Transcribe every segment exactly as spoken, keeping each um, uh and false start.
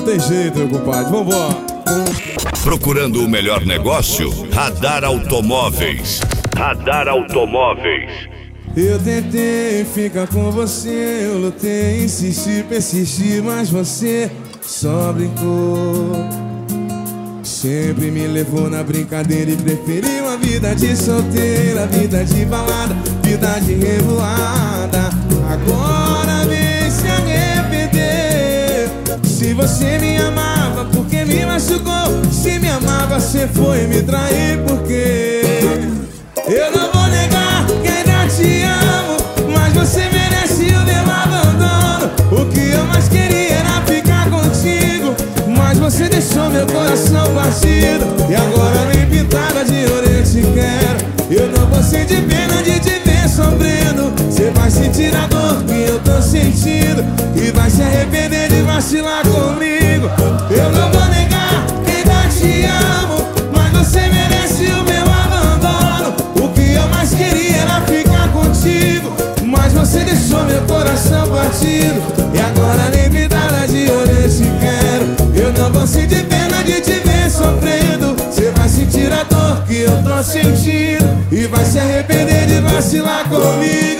tem jeito, meu compadre, vambora. Procurando o melhor negócio? Radar Automóveis. Radar Automóveis. Eu tentei ficar com você, eu lutei, insisti, persisti, mas você só brincou. Sempre me levou na brincadeira e preferiu a vida de solteira, vida de balada, vida de revoada. Agora vem se arrepender. Se você me amava, porque me machucou? Se me amava, você foi me trair, porque eu não vou negar que ainda te amo, mas você merece o meu abandono. O que eu mais queria era ficar contigo, mas você deixou meu coração partido. E agora nem pintada de ouro eu te quero. Eu não vou sentir pena de te ver sofrendo. Você vai sentir a dor que eu tô sentindo e vai se arrepender de vacilar comigo. Eu não vou negar que ainda te amo, mas você merece o meu abandono. O que eu mais queria era ficar contigo, mas você deixou meu coração partido. E agora nem pintada de ouro eu te quero. Eu não vou sentir pena de te ver sofrendo. Você vai sentir a dor que eu tô sentindo e vai se arrepender de vacilar comigo.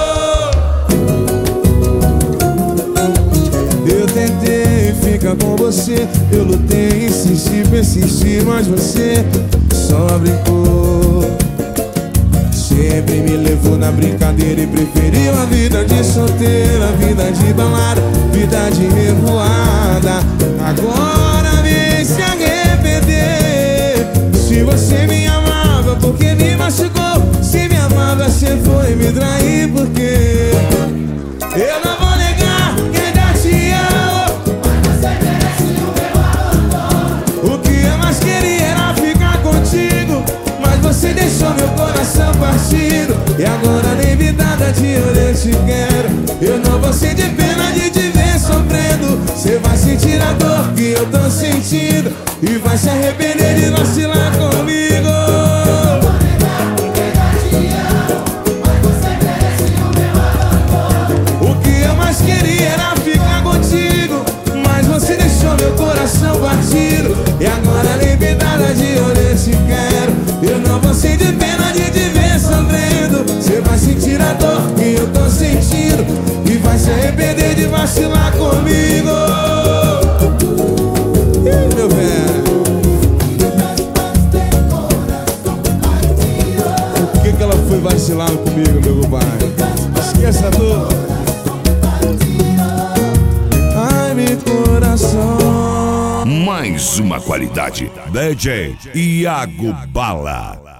Eu tentei ficar com você, eu lutei, insisti, persisti, mas você só brincou. Sempre me levou na brincadeira e preferiu a vida de solteira, vida de balada, vida de revoada. Agora vem se arrepender. Se você me amava, porque me machucou? Se me amava, você foi me trair, porque eu não vou negar que ainda te amo, mas você merece o meu abandono. O que eu mais queria era ficar contigo, mas você deixou meu coração partido. E agora nem vidada de ouro eu te quero. Eu não vou sentir pena de te ver sofrendo. Você vai sentir a dor que eu tô sentindo e vai se arrepender de vacilar comigo. O que eu mais queria era ficar contigo, mas você deixou meu coração partido. E agora nem vidada de ouro eu te quero. Eu não vou sentir pena de te ver sofrendo. Você vai sentir a dor que eu tô sentindo e vai se arrepender de vacilar comigo. Ih, meu velho, por que que ela foi vacilar comigo, meu compadre? Esqueça a dor. Ai, meu coração. Mais uma qualidade. D J Iago Bala.